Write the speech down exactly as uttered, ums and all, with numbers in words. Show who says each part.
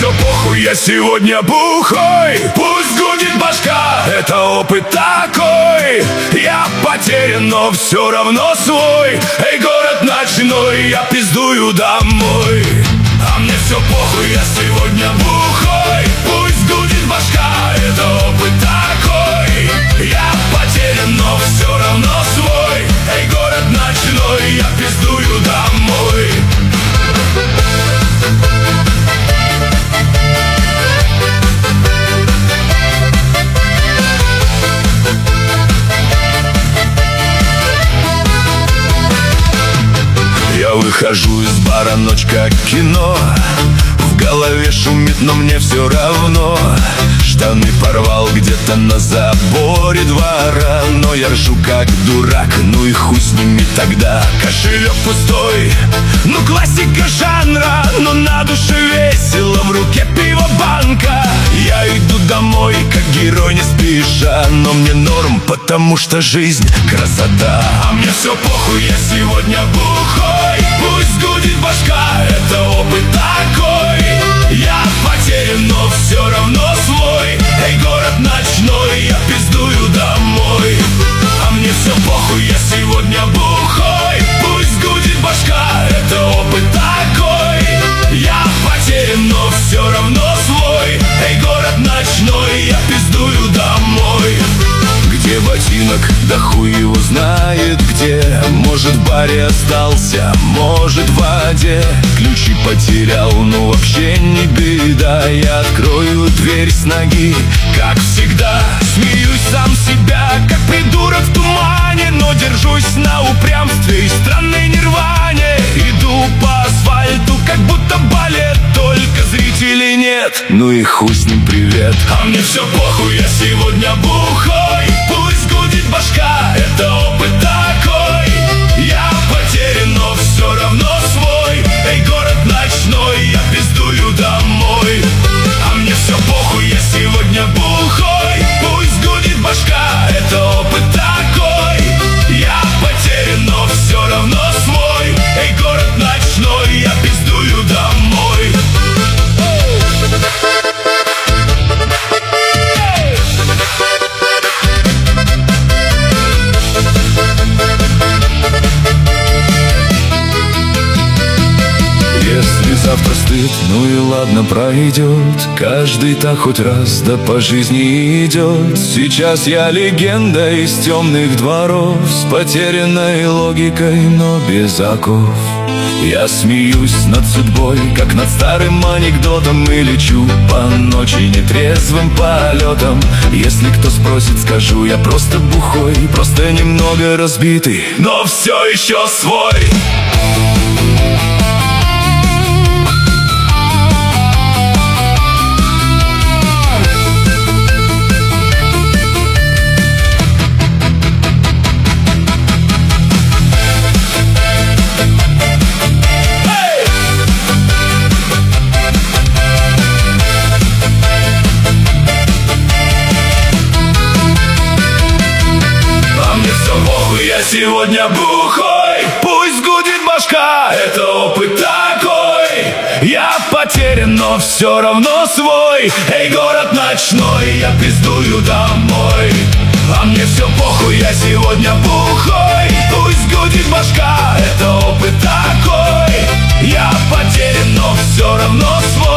Speaker 1: все похуй, я сегодня бухой. Пусть гудит башка, это опыт такой. Я потерян, но все равно свой. Эй, город ночной, я пиздую домой. А мне все похуй, я сегодня бухой. Пусть гудит башка, это опыт такой. Я потерян, но все равно свой. Эй, город ночной, я пиздую домой. Я выхожу из бара, ночь как кино. В голове шумит, но мне все равно. Штаны порвал где-то на заборе двора. Но я ржу как дурак, ну и хуй с ними тогда. Кошелек пустой, ну классика жанра. Но на душе весело, в руке пиво банка. Я иду домой, как герой не спеша. Но мне норм, потому что жизнь красота. А мне все похуй, я сегодня бухой. Пусть гудит башка, это опыт такой. Я потерян, но все равно свой. Эй, город ночной, я пиздую домой. А мне все похуй, я сегодня бухой. Пусть гудит башка, это опыт такой. Я потерян, но все равно свой. Эй, город ночной, я пиздую домой. Где ботинок, да хуй его знает где. Может в баре остался, может в воде. Ключи потерял, ну вообще не беда. Я открою дверь с ноги, как всегда. Смеюсь сам себя, как придурок в тумане. Но держусь на упрямстве и странной нирване. Иду по асфальту, как будто балет. Только зрителей нет, ну и хуй с ним привет. А мне все похуй, я сегодня бухой. Пусть гудит башка, это опыт такой. Я потерян, но все равно свой. Эй, город ночной, я пиздую домой. А мне все похуй, я сегодня бухой. Пусть гудит башка, это опыт такой. Я потерян, но все равно свой. Эй, город ночной, я пиздую домой. Если завтра стыд, ну и ладно, пройдет. Каждый так хоть раз, да по жизни идет. Сейчас я легенда из темных дворов, с потерянной логикой, но без оков. Я смеюсь над судьбой, как над старым анекдотом. И лечу по ночи нетрезвым полетом. Если кто спросит, скажу, я просто бухой. Просто немного разбитый, но все еще свой. Я сегодня бухой, пусть гудит башка, это опыт такой. Я потерян, но все равно свой. Эй, город ночной, я пиздую домой. А мне все похуй, я сегодня бухой. Пусть гудит башка, это опыт такой. Я потерян, но все равно свой.